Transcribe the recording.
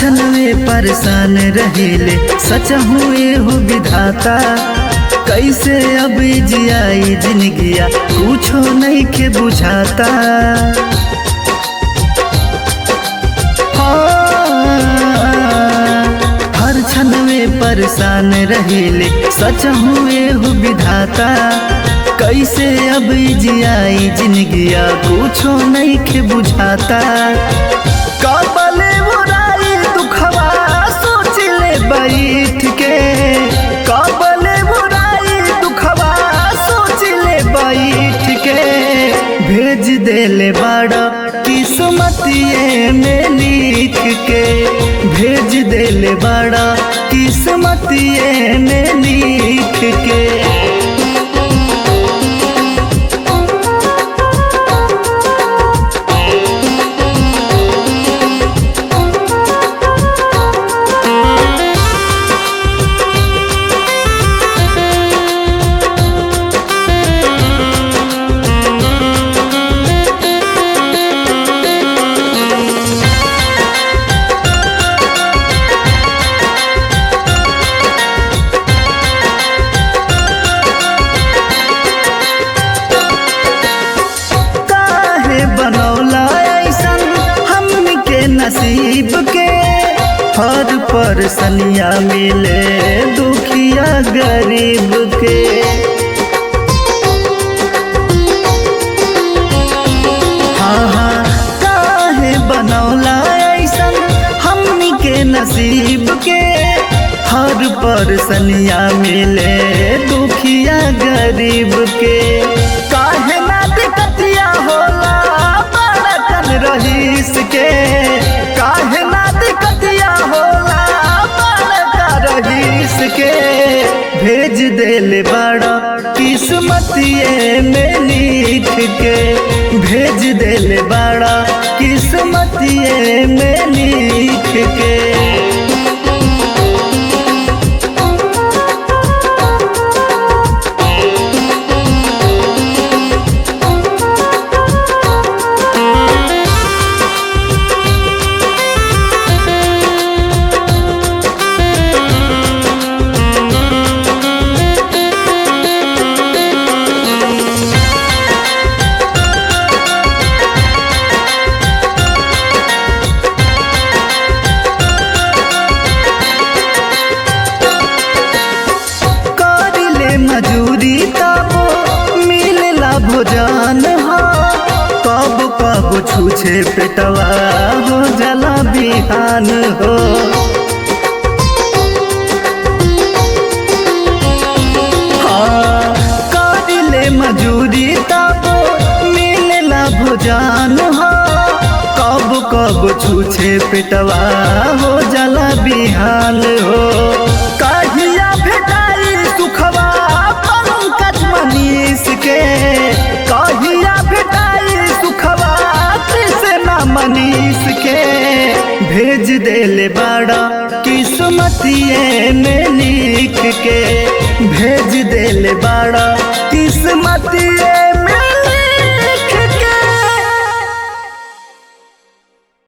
क्षण में परेशान रहेले सच हुए हो विधाता। कैसे अब जियाई जिंदगिया कुछो नहीं के बुझाता। हर क्षण में परेशान रहेले सच हुए हो विधाता। कैसे अब जियाई जिंदगिया कुछो नहीं के बुझाता। कबले बुराई दुखवा सोच ले बैठ के, कबले बुराई दुखवा सोच ले बैठ के। भेज देले बड़ा किस्मतिये में लिख के, भेज देले बड़ा किस्मतिये में लिख के। बनौला ऐसन हमनी के नसीब के, हर परसनिया मिले दुखिया गरीब के। हाँ काहे बनौला ऐसन हमनी के नसीब के, हर परसनिया मिले दुखिया गरीब के। काहे ना दिक्कतिया होला रहीस के, काहे ना दिक्कतिया होला बड़का रहीस के। भेज देले बड़ा किस्मतिये में लिख के, भेज देले बड़ा किस्मतिये में लिख के। मजूरी तबो मिलला भोजन हो, कब कब छूछे पेटवा हो जला बिहान हो। हाँ करिले मजूरी तबो मिलला भोजन हो, कब कब छूछे पेटवा हो जला बिहान हो। कहिया भेटाई सुखवा मनीष के, कहिया भेटाई सुखवा कृष्णा मनीष के। भेज देले बड़ा किस्मतिये में लिख के, भेज देले बड़ा किस्मतिये